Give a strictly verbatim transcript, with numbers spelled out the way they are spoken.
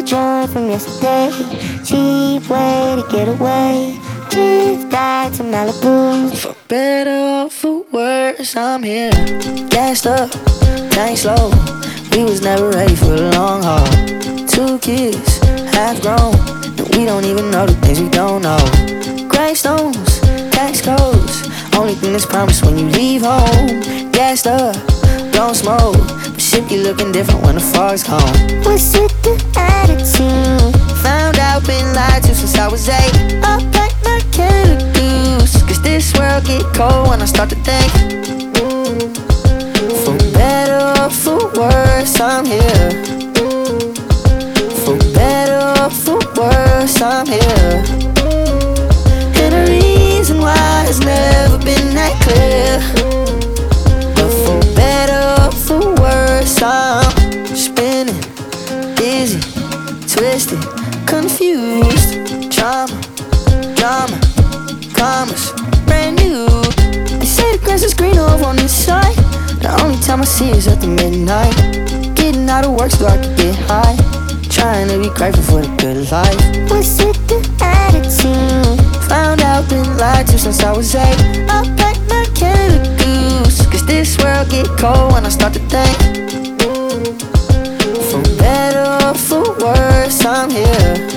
joy from yesterday. Cheap way to get away. Drift back to Malibu. For better or for worse, I'm here. Gassed up, tank slow. We was never ready for the long haul. Two kids, half grown, and we don't even know the things we don't know. Gravestones, tax codes, only thing that's promised when you leave home. Gassed up, don't smoke, but shit be looking different when the fog's gone. What's with the attitude? Found out, been lied to since I was eight. I pack my Canada Goose, cause this world get cold when I start to think. For better or for worse, I'm here. For better or for worse, I'm here. And the reason why has never been that clear. But for better or for worse, I'm spinning, dizzy, twisted, confused. Trauma, drama, commas, brand new. They say the grass is greener over on this side. The only time I see is at the midnight. Getting out of work so I can get high. Trying to be grateful for the good life. What's with the attitude? Found out, been lied to since I was eight. I pack my Canada Goose, cause this world get cold when I start to think. For better or for worse, I'm here.